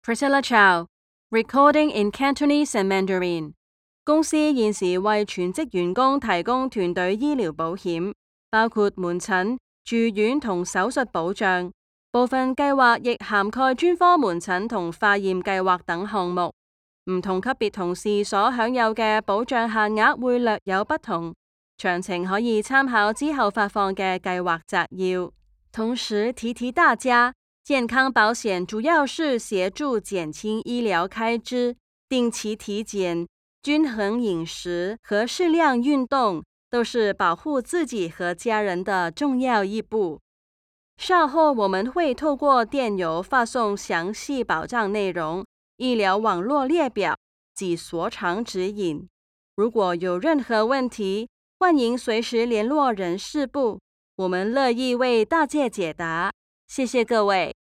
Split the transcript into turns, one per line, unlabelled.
Priscilla Chow, recording in Cantonese and Mandarin. 公司現時為全職員工提供團隊醫療保險，包括門診、住院同手術保障。部分計劃亦涵蓋專科門診同化驗計劃等項目。唔同級別同事所享有嘅保障限額會略有不同，詳情可以參考之後發放嘅計劃摘要。同時提大家，健康保險主要是協助減輕醫療開支，定期體檢、均衡飲食和適量運動都是保護自己和家人的重要一步。稍後我們會透過電郵發送詳細保障內容、醫療網絡列表及所長指引。如果有任何問題，歡迎隨時聯絡人事部，我們樂意為大家解答。謝謝各位。